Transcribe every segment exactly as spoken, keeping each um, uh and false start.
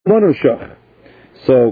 Monoshach. So,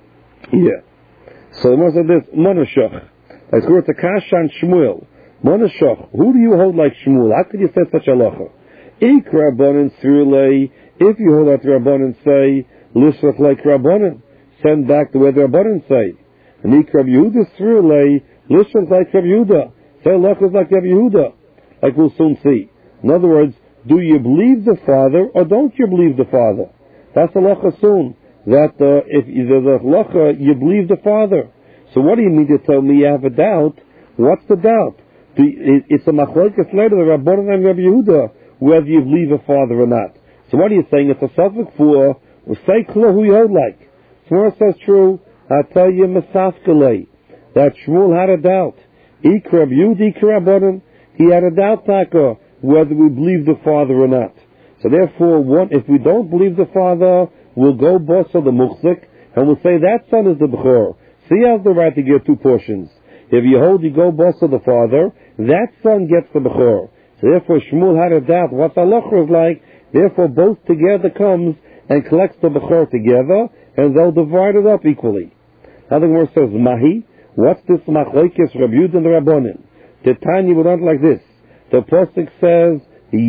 yeah. So the Gemara said this, Monoshach. Let's go to Kashan Shmuel. Monoshach, who do you hold like Shmuel? How could you say such a halacha? Ik Rabbanan Sirulei, if you hold out the Rabbanan say, Lishach like Rabbanan, send back the way the Rabbanan say. And Ik Rabbi Yehuda Sirulei, Lishach like Rabbi Yehuda, say halachas like Rabbi Yehuda, like we'll soon see. In other words, do you believe the Father or don't you believe the Father? That's halacha soon. That uh, if there's a halacha, you believe the Father. So what do you mean to tell me you have a doubt? What's the doubt? Do you, it's a machlokes later, the Rabbanan and Rabbi Yehuda, whether you believe a Father or not. So what are you saying? It's a subject for, say klo who you hold like. Shmuel says true, I tell you Masafkele, that Shmuel had a doubt. Ik Rabbi Yehuda, Ik Rabbanan, he had a doubt, Taka, whether we believe the Father or not. So therefore, one, if we don't believe the Father, we'll go bossa the muchzik, and we'll say that son is the Bechor. So he has the right to get two portions. If you hold you go bossa the Father, that son gets the Bechor. So therefore, Shmuel had a doubt what the halacha is like. Therefore, both together comes and collects the Bechor together, and they'll divide it up equally. Now the Gemara says, Mahi, what's this machlokes Rabbi Yehuda and the Rabbanan? The Tanya would not like this. The Pasuk says,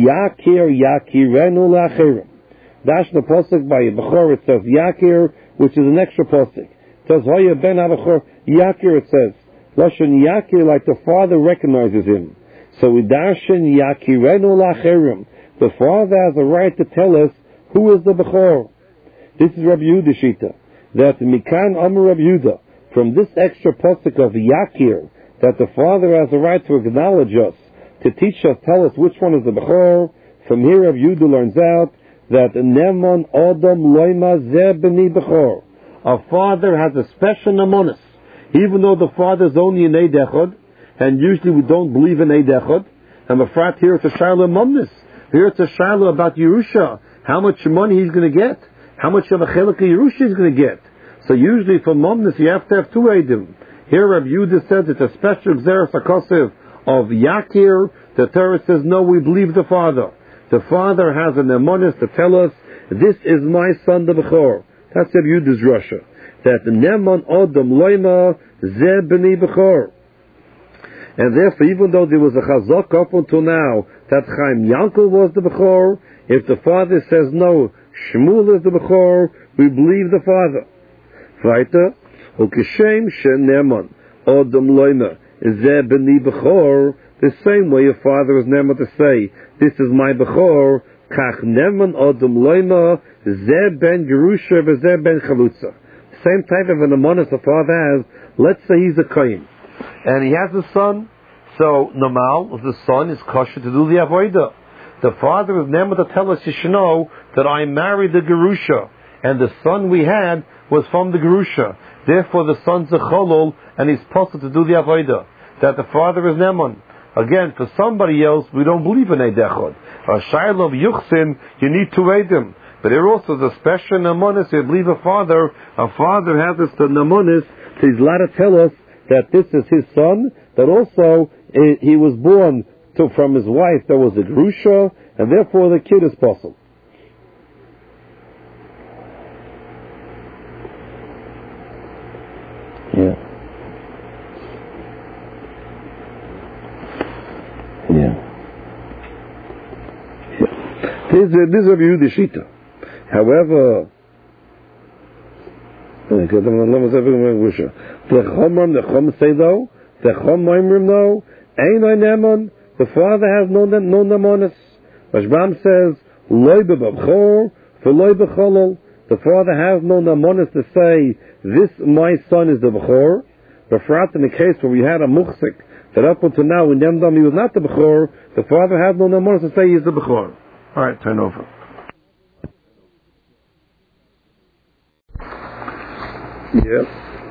Yakir Yakirenu Lachirim. Dash the Pasuk by Bechor, it says Yakir, which is an extra Pasuk. It says, Hoya ben Abachor, Yakir, it says. Lashon Yakir, like the Father recognizes him. So we dashin Yakirenu Lachirim. The Father has a right to tell us who is the Bechor. This is Rabbi Yehuda Shita. That Mikan Amar Rabbi Yehuda, from this extra Pasuk of Yakir, that the Father has a right to acknowledge us, to teach us, tell us which one is the Bechor. From here, Rabbi Yehuda learns out that Neman Adam Loima Zeh B'ni Bechor. A father has a special namonis, even though the father is only an Eid Echad, and usually we don't believe in Eid Echad. And Mefrat here it's a Shiloh Momnis. Here it's a Shiloh about Yerusha, how much money he's going to get, how much of a Chelik Yerusha he's going to get. So usually for Momnis you have to have two Eidim. Here Rabbi Yehuda says it's a special Xeris HaKosev of Yakir. The Torah says, no, we believe the Father. The Father has an Nemonis to tell us, this is my son, the Bechor. That's Rabbi Yehuda's Rasha. That Neman Odom Loima Zeh B'ni Bechor. And therefore, even though there was a Chazak up until now, that Chaim Yankel was the Bechor, if the Father says, no, Shmuel is the Bechor, we believe the Father. Weiter, Ukeshem Shen Neman Odom Loima Zeh B'ni Bechor. The same way a father is never to say, this is my Bechor, Kach Neman Odom Loima, Zeh Ben Yerusha, Zeh Ben Chalutza. Same type of an amonis a father has. Let's say he's a Kohen. And he has a son, so normal, the son is kosher to do the Avodah. The father is never to tell us, you should know, that I married the Gerusha, and the son we had was from the Gerusha. Therefore the son's a Cholol, and he's possible to do the Avodah. That the father is Neman. Again, for somebody else, we don't believe in Eid Echad. A Shiloh of Yuchsin, you need two Eidim. But there also is a special Namonis, you believe a father, a father has this Namonis, so he's allowed to tell us that this is his son, that also he was born to, from his wife, there was a Gerusha, and therefore the kid is possible. Yeah. This is this is Rabbi Yehuda Shita. However, the Chomrim, the Chom say though, the Chom Moimrim though, Ein Neman, the father has no no Nemonis. Rashbam says, Loi b'Bechor, for Loi b'Cholol. The father has no Nemonis to say, this my son is the Bechor. But for in the case where we had a Muchsik, that up until now when Yemdam he was not the Bechor, the father has no Nemonis to say he is the Bechor. All right, turn over. Yeah.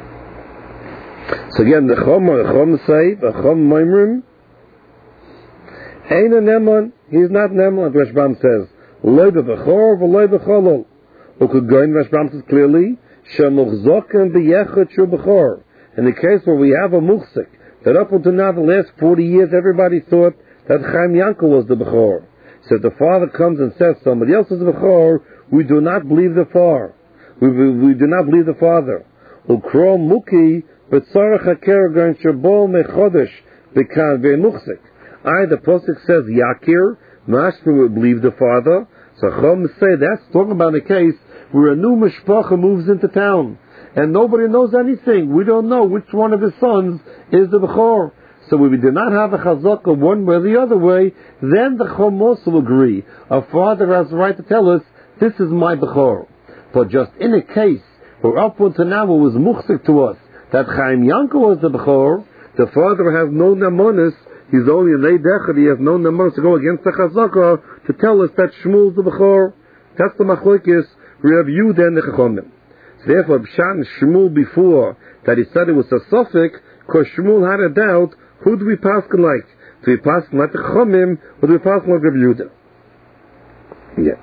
So again, the Chom, the Chom say, the Chom Moimrim, Ein a Neman, he's not Neman. Rashbam says, Loi b'Bechor, v'Loi b'Cholol. Who could go in? Rashbam says clearly, Shemuchzoken b'Yechad shu Bechor. In the case where we have a Muchsik, that up until now, the last forty years, everybody thought that Chaim Yankel was the Bechor. So if the father comes and says somebody else is the Bechor, we do not believe the far. We, we, we do not believe the father. Ukro muki b'tzarech haker gan shabol mechodesh b'kan ve'muchzik. I, the Pasuk says yakir, mashma we believe the father. So Chum say that's talking about a case where a new mishpacha moves into town and nobody knows anything. We don't know which one of his sons is the Bechor. So we do not have a chazakah one way or the other way, then the Chum also will agree. A father has the right to tell us, this is my Bechor. But just in a case where up until now it was muchzik to us that Chaim Yankel was the Bechor, the father has no namonis, he's only a neidechad, he has no namonis to go against the chazakah to tell us that Shmuel's the Bechor. That's the machlokes, Rav Yehuda and the Chachamim. So therefore, Pshat and Shmuel before, that he said it was a suffix, because Shmuel had a doubt, who do we paskin like? Do we paskin like the Chachamim, or do we paskin like Rav Yehuda? Yeah.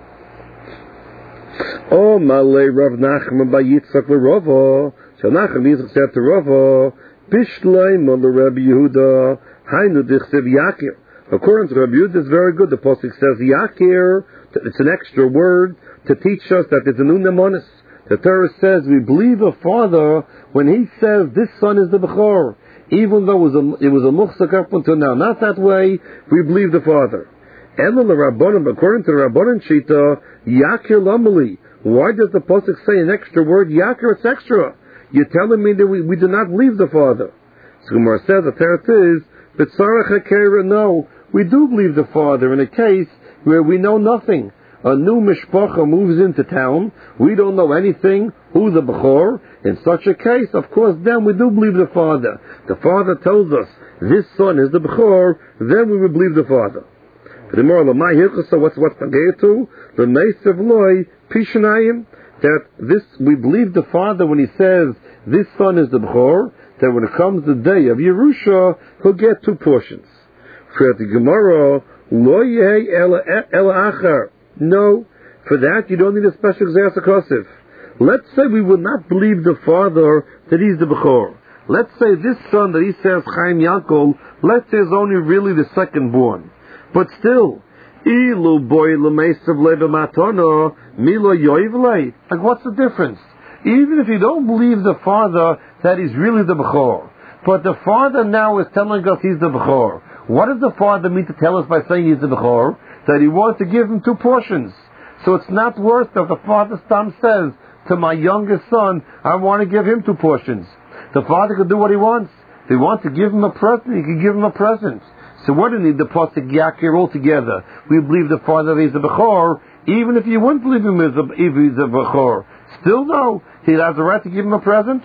Oh, Malay Rav Nachman by Yitzchak l'Rava. So Nachman Yitzchak said to Rava, Bishlei Malay Rav Yehuda, Hainu Dichsev Yakir. According to Rav Yehuda, it's very good. The Pasuk says Yakir, it's an extra word to teach us that there's a new nemonis. The Torah says we believe a father when he says this son is the Bechor. Even though it was a, it was a muchzak up until now. Not that way, we believe the father. Ela l'Rabbanim, according to the Rabbanan Shita, Yakir Lamali. Why does the Pasuk say an extra word? Yakir, it's extra. You're telling me that we, we do not believe the father. So Gemara says, the Torah is, B'tzarech hakera, no, we do believe the father in a case where we know nothing. A new mishpacha moves into town, we don't know anything, who's the Bechor. In such a case, of course, then we do believe the father. The father tells us, this son is the Bechor, then we will believe the father. The moral of my hilchasa, what's what's pagay to? The meisav loy pishanayim, that this, we believe the father when he says, this son is the Bechor, that when it comes the day of Yerusha, he'll get two portions. For the Gemara, lo yeh ela achar. No, for that you don't need a special exercise kosif. Let's say we would not believe the father that he's the Bechor. Let's say this son that he says Chaim Yankel, let's say is only really the second born. But still, ilu boy l'meisav leva matana milo yoivlei. Like what's the difference? Even if you don't believe the father that he's really the Bechor, but the father now is telling us he's the Bechor. What does the father mean to tell us by saying he's the Bechor? That he wants to give him two portions. So it's not worth if the father Stam says to my youngest son, I want to give him two portions. The father can do what he wants. If he wants to give him a present, he can give him a present. So what do you need the Pasuk Yakir altogether? We believe the father is a Bechor, even if you wouldn't believe him as a, if he's a Bechor. Still no, he has the right to give him a present.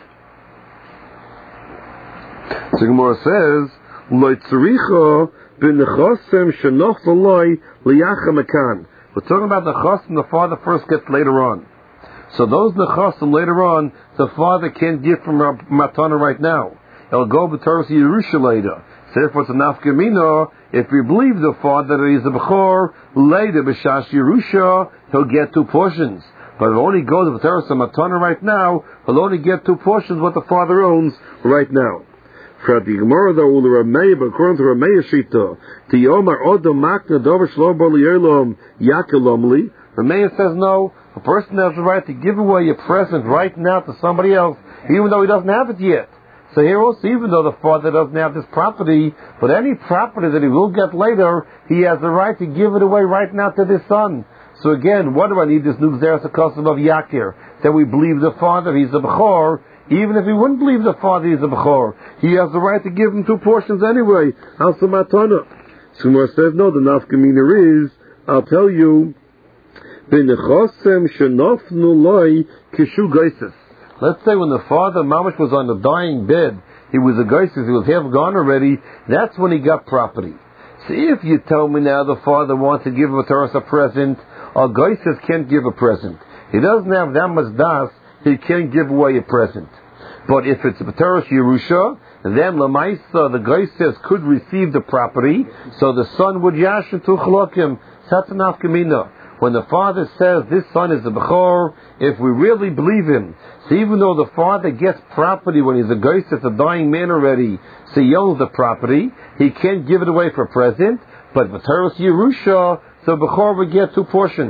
So Gemara says, Lo tzricha b'nechosem shenoch v'loi liyachem akan. We're talking about the chosim the father first gets later on. So those nechosim later on, the father can't give from matana right now. It'll go b'toros Yerusha later. So therefore it's a nafkamina. If we believe the father that he's a Bechor, later b'shash Yerusha, he'll get two portions. But if it only goes b'toros matana right now, he'll only get two portions what the father owns right now. For the Gemara though, the Rameh, but according to Rameh Shita, the Yomar Odom Makna Dover Shlobo Liyelom Yakelomli. Rameh says no. A person has the right to give away a present right now to somebody else, even though he doesn't have it yet. So here also, even though the father doesn't have this property, but any property that he will get later, he has the right to give it away right now to this son. So again, what do I need this new Xeris custom of Yakir? That we believe the father, he's the Bechor. Even if he wouldn't believe the father is a Bechor, he has the right to give him two portions anyway. Also matana. Sumar says, no, the nafkamina is, I'll tell you, b'nechosem shenofnu loi kishu geises. Let's say when the father, Mamash, was on the dying bed, he was a geises, he was half gone already, that's when he got property. So if you tell me now the father wants to give a Torah a present, a geises can't give a present. He doesn't have that much das, he can't give away a present. But if it's a B'teros Yerusha, then Lamaisa, the guy says, could receive the property, so the son would yashin to chlokim. That's an afkamina. When the father says this son is the Bechor, if we really believe him, so even though the father gets property when he's a guy says a dying man already, so he owns the property, he can't give it away for a present, but B'teros Yerusha, so Bechor would get two portions.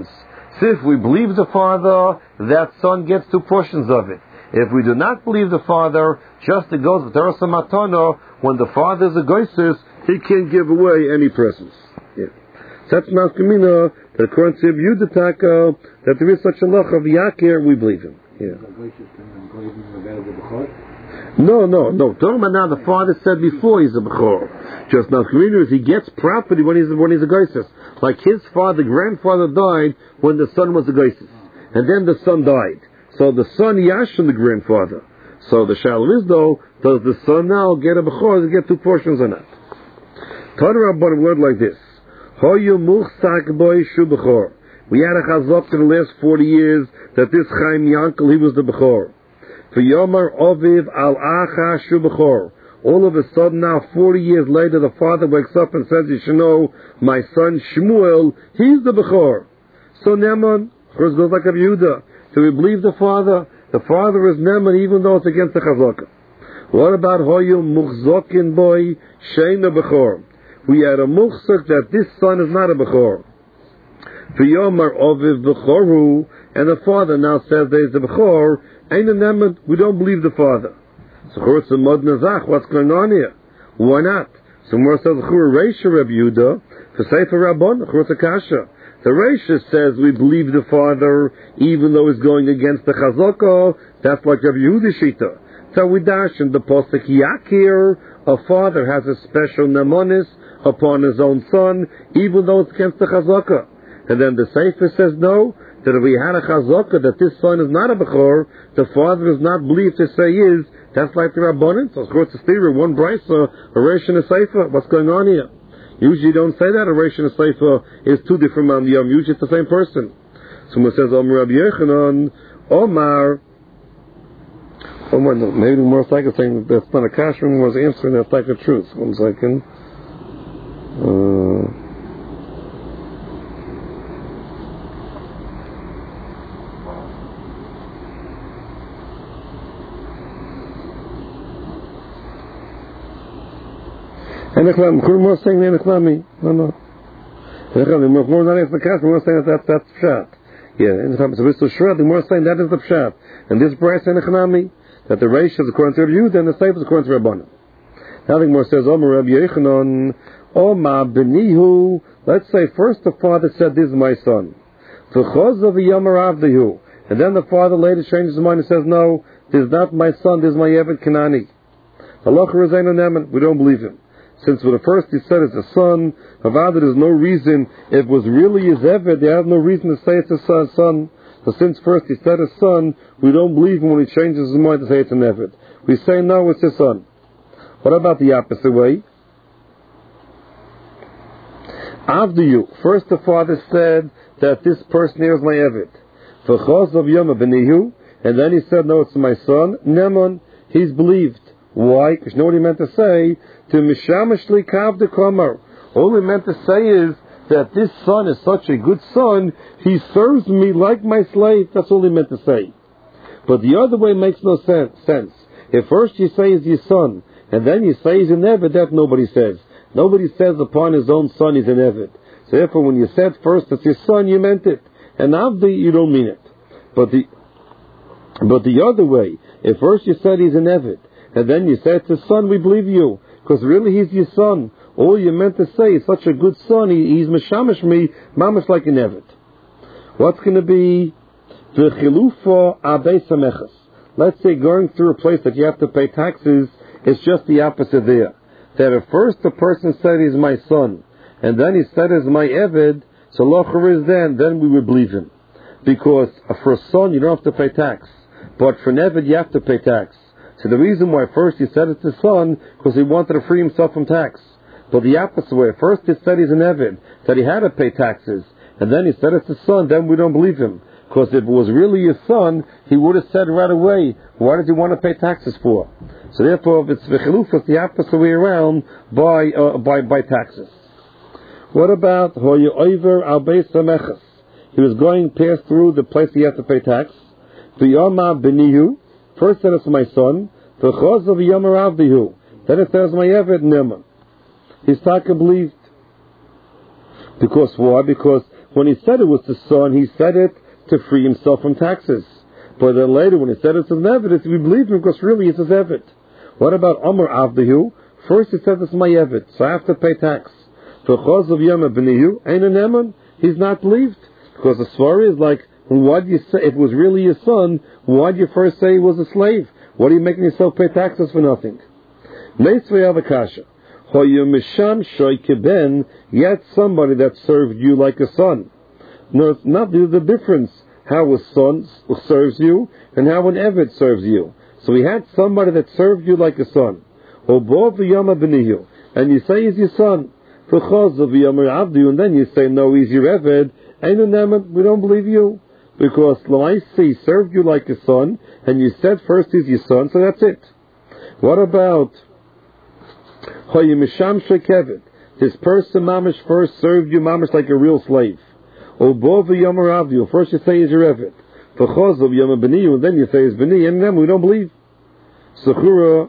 So if we believe the father, that son gets two portions of it. If we do not believe the father, just it goes with Terasa Matana, when the father is a goisus, he can't give away any presents. Yeah. So that's Nafkamina, that according to Yudhataka, that there is such a loch of Yakir, we believe him. Yeah. No, no, no. Talking about now, the father said before he's a Bechor. Just Nafkamina is he gets property when he's, when he's a goisus. Like his father, grandfather died when the son was a goisus. And then the son died. So the son yashin the grandfather. So the shalom is though, does the son now get a bechor, does he get two portions or not? Tanur Rabban, a word like this. Hoyu muchsak boy shu bechor. We had a chazak in the last forty years that this Chaim Yankel, he was the bechor. For Yomar Oviv al acha shu bechor. All of a sudden now, forty years later, the father wakes up and says, you should know, my son Shmuel, he's the bechor. So Neman, of course, goes like a Yehuda. So we believe the father. The father is Neman, even though it's against the Chazaka. What about Hoyu Muchzokin boy Sheina Bechor? We had a Muchzok that this son is not a Bechor. For Yomar Oviv Bechoru, and the father now says there's a Bechor, ain't a Neman, we don't believe the father. So Churutz and Mod Nazach, what's going on here? Why not? So more says Chur Reisha Reb Yehuda, for Sefer Rabbon, Churutz Akasha. The Reisha says we believe the father, even though he's going against the Chazaka. That's like Rabbi Yehuda Shita. So we dash in the Posek Yakir, a father has a special nemonis upon his own son, even though it's against the Chazaka. And then the Sefer says no, that if we had a Chazaka, that this son is not a Bechor, the father is not believed to say is, that's like the Rabbanan. So of course the Stira, one Brisa, a Reisha and a Sefer. What's going on here? Usually you don't say that a Reish and a Seifa is two different man yom. Usually it's the same person. So when it says Omar Rabbi Yechanan, Omar, Omar, no, maybe the more like saying that's not a kashrim was answering that's like a truth. One second. Uh, Enechlami, we're saying Enechlami. No, no. Enechlami, we're not answering the question, we're saying that that's Pshat. Yeah, Enechlami, so we're so sure, we're saying that is the Pshat. And this price Enechlami, that the Reish is according to Rabbi Yehuda, and the Seif is according to Rabbanan. Now the Gemara says, Omar Rabbi Yechanan, Omar Benihu, let's say first the father said, this is my son. V'chos of Yomar Avdihu. And then the father later changes his mind and says, no, this is not my son, this is my Eved Kanani. Allah Rezainu Neman, we don't believe him. Since for the first he said it's a son, Havada, there's no reason, if it was really his Eved, they have no reason to say it's a son. son. So since first he said a son, we don't believe him when he changes his mind to say it's an Eved. We say no, it's his son. What about the opposite way? After you, first the father said that this person here is my Eved. V'chos of Yom Benihu, and then he said, no, it's my son. Neman, he's believed. Why? Because you know what he meant to say? To Mishamashli Kav de Kamar. All he meant to say is that this son is such a good son, he serves me like my slave. That's all he meant to say. But the other way makes no sense. If first you say he's your son, and then you say he's an Eved, that nobody says. Nobody says upon his own son he's an Eved. So therefore when you said first it's your son, you meant it. And Avdi, you don't mean it. But the, but the other way, if first you said he's an Eved, and then you say it's his son, we believe you. Because really he's your son. All you meant to say is such a good son, he, he's meshamish me, mamash like an Eved. What's going to be the chilufa abei samechas? Let's say going through a place that you have to pay taxes, it's just the opposite there. That at first the person said he's my son, and then he said he's my Eved, so locher is then, then we would believe him. Because for a son you don't have to pay tax, but for an Eved you have to pay tax. So the reason why first he said it's his son, because he wanted to free himself from tax. But the opposite way, first he said he's an Eved, that he had to pay taxes, and then he said it's his son, then we don't believe him. Because if it was really his son, he would have said right away, why did he want to pay taxes for? So therefore, if it's v'chiluf, it's the opposite way around, by, uh, by, by taxes. What about hoyu over al beis samechas? He was going past through the place he had to pay tax. V'yama benihu, first said it's my son, v'chos of yamar avdihu, then it says my Eved Neman. His taka believed. Because why? Because when he said it was the son, he said it to free himself from taxes. But then later, when he said it's an evidence, we believe him because really it's his evid. What about Amar Avdihu? First he said it's my evid, so I have to pay tax. For Chaz of Yama B'nihu, ain't an eman, he's not believed. Because the story is like, why'd you say, if it was really your son, why'd you first say he was a slave? What are you making yourself pay taxes for nothing? Meisvei Avakasha. Yet somebody that served you like a son. No, it's not the, the difference how a son serves you and how an Eved serves you. So we had somebody that served you like a son. And you say he's your son. And then you say no, he's your Eved. We don't believe you. Because he served you like a son, and you said first he's your son, so that's it. What about this person, mamish, first served you, mamish, like a real slave. First you say he's your Eved. And then you say he's B'ni, and then we don't believe. Sechura,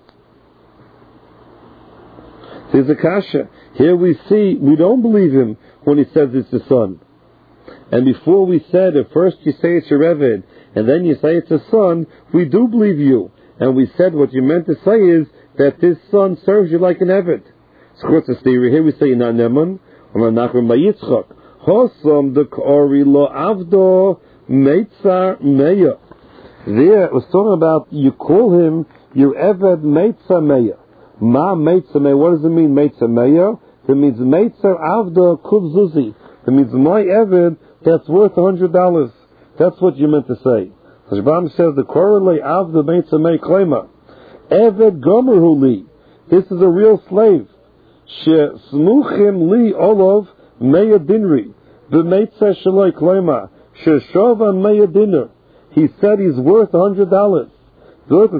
there's a kasha. Here we see, we don't believe him when he says it's the son. And before we said, at first you say it's your Eved, and then you say it's a son, we do believe you. And we said what you meant to say is that this son serves you like an Eved. Here we say, Na Neman, or Nachum Bayitzchak. Hosam the Kori lo Avdo Meitzar Meya. There, it was talking about, you call him your Eved Meitzar Meya. Ma Meitzar Meya. What does it mean, Meitzar Meya? It means Meitzar Avdo Kuv Zuzi. It means my Eved that's worth a hundred dollars. That's what you meant to say. Hashbam says the Korele Avdo Meitzar Meya Klema. Eved Gomer Li. This is a real slave. She Smuchim Li Olov Meya Dinri. B'Meitzar Shaloi Klema. She Shova Meya Dinner. He said he's worth a hundred dollars. That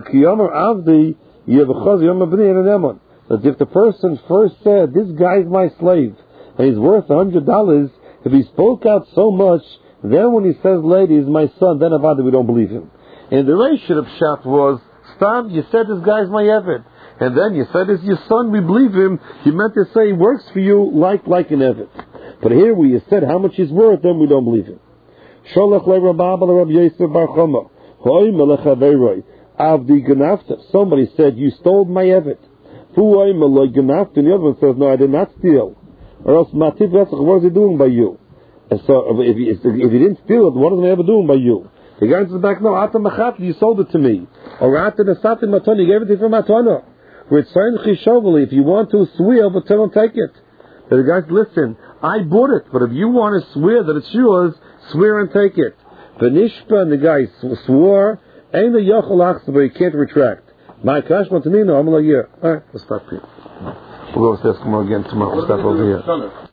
if the person first said, this guy's my slave, and he's worth a hundred dollars, if he spoke out so much, then when he says later he's my son, then avada we don't believe him. And the ratio of Pshat was, Stam, you said this guy's my Eved, and then you said it's your son, we believe him. You meant to say he works for you like like an Eved. But here where you said how much he's worth, then we don't believe him. Sholach le Rabba le Rabbi Yosef bar Choma. Hoy melech haveiroi. Avdi ganafta. Somebody said, you stole my Eved. Fuoy melech ganafta. And the other one says, no, I did not steal. Or else, mativ vetzach, what is he doing by you? And so, if he, if he didn't steal it, what is he ever doing by you? The guy answers back, no, ata machat, you sold it to me. Or ata nasati matana, you gave it to me for matana. If you want to swear, but tell him take it. The guy says, listen, I bought it, but if you want to swear that it's yours, swear and take it. The nishpa and the guy swore, ain't the yachol achsa, but he can't retract. My kash matanino, I'm like, yeah. Alright, we'll stop here. We'll go to Eskimo again tomorrow. We'll stop over here.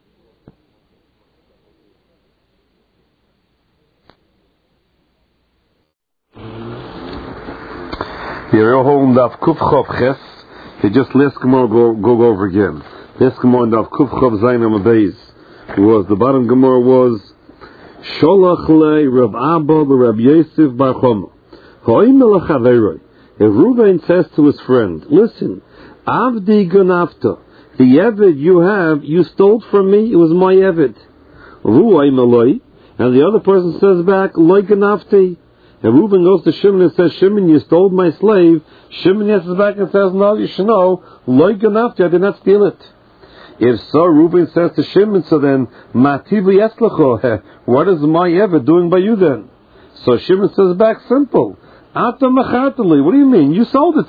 Here, you're holding Daf Kuf Chov Ches. You just let Eskimo go, go, go over again. Eskimo and Daf Kuf Chov Zayin Amabeis. Was the bottom Gemara was Sholach le Rav Abba le Rav Yosef bar Choma. Ho'im lechaveroi. If Reuven says to his friend, listen, Avdi ganafta, the Eved you have, you stole from me, it was my Eved. Ru'ay maloi, and the other person says back, Loi ganafti. And Reuven goes to Shimon and says, Shimon, you stole my slave. Shimon answers back and says, no, you should know, Loi ganafti, I did not steal it. If so, Reuben says to Shimon, so then, Mativli eslacho, what is my Eved doing by you then? So Shimon says back, simple, Ata machatali, what do you mean? You sold it